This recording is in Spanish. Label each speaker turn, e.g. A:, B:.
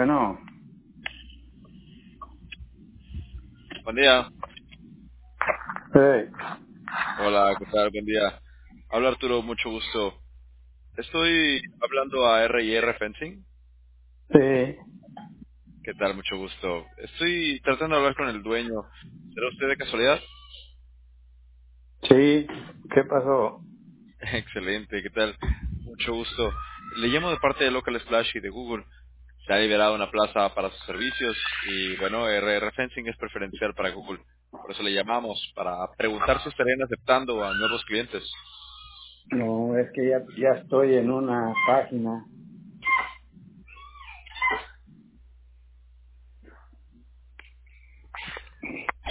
A: Bueno,
B: Buen día.
A: sí,
B: Hola, ¿qué tal? Buen día. Habla Arturo, mucho gusto. Estoy hablando a R&R Fencing.
A: sí,
B: ¿Qué tal? Mucho gusto. Estoy tratando de hablar con el dueño. ¿Será usted de casualidad?
A: sí, ¿qué pasó?
B: Excelente, ¿qué tal? Mucho gusto. Le llamo de parte de Local Splash y de Google. Se ha liberado una plaza para sus servicios y bueno, R&R Fencing es preferencial para Google. Por eso le llamamos, para preguntar si estarían aceptando a nuevos clientes.
A: No, es que ya estoy en una página.